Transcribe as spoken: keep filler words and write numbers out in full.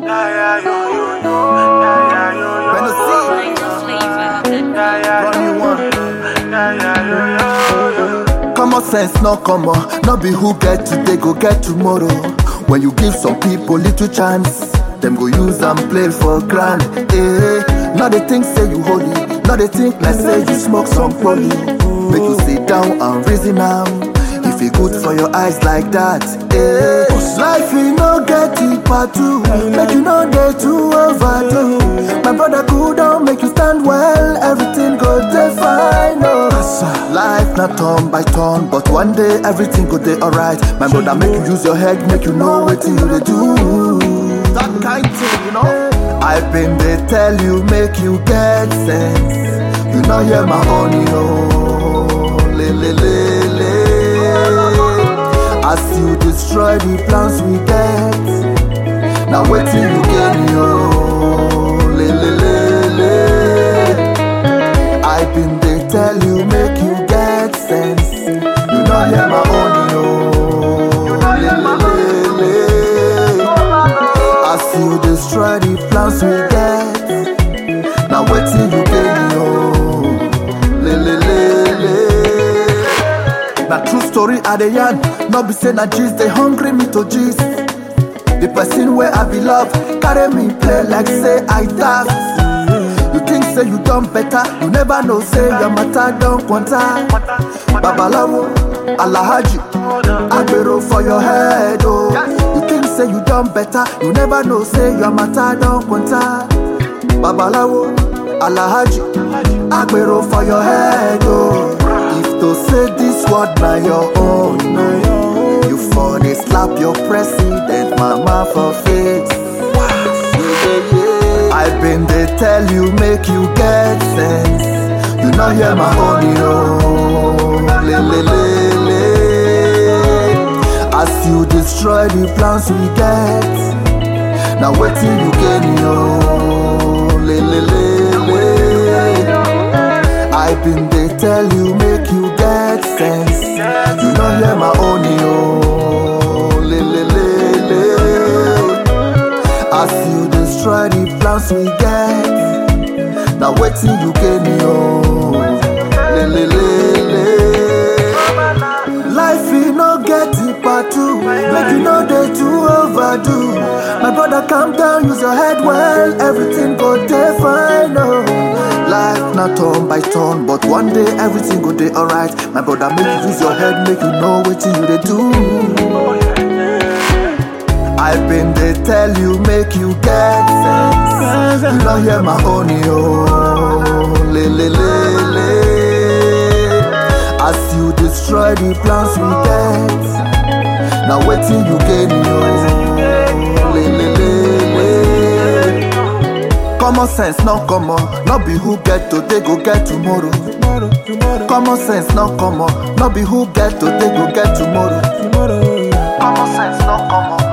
Yeah, yeah, yo, yo, yo. Yeah, yeah, yo, yo, When I yo. see Find the flavor. Yeah, yeah, run you one. yeah, yeah, yo, yo, yo. Common sense no common, no be who get today go get tomorrow. When you give some people little chance, them go use and play for grand. Eh, now they think say you holy, now they think like say you smoke some poly. Make you sit down and reason am, if it good for your eyes like that. Eh, life you no get it part two, make you no dey too overdo. My brother cool down, make you stand well, everything go dey fine. Oh. Life not turn by turn, but one day everything go dey alright. My brother make you use your head, make you know what you dey do. That kind thing, you know. I been they tell you make you get sense. You know hear my honey, oh, le le le le. As you destroy the plans we get, now wait till you get yo, le le le le. I been they tell you make you get sense. You know hear my honey, oh, le le le le. As you destroy the plans we get, now wait till you get yo, le le le le. Na true story I dey yarn, no be say na gist dey hungry me to gist. The person where I be love carry me play like say I daft. You think say you done better, you never know say your matter don't quanta. Babalawo, Alahaji, Agbero for your head, oh. You think say you done better, you never know say your matter don't quanta. Babalawo, Alahaji, Agbero for your head, oh. If to say this word by your own, no, you for they slap your president mama for face. I been they tell you make you get sense. You know hear my honey, oh, le le le le. As you destroy the plans we get, now wait till you get yo, le le le le. I been they tell you make you get sense. You know hear my honey, oh, le le le le. As you destroy the plans we get, now wait till you get me, oh, le le le le. Life you no get it part two, make you know they too overdo. My brother calm down, use your head well, everything go dey fine, oh. Life not turn by turn, but one day everything go dey alright. My brother make you use your head, make you know what you dey do. I been they tell you make you get sense. You know hear my honey, oh, le le le le. As you destroy the plans we get, now wait till you get yo, le le le le. Common sense no common, no be who get today go get tomorrow. Common sense no common, no be who get today go get tomorrow. Common sense no common.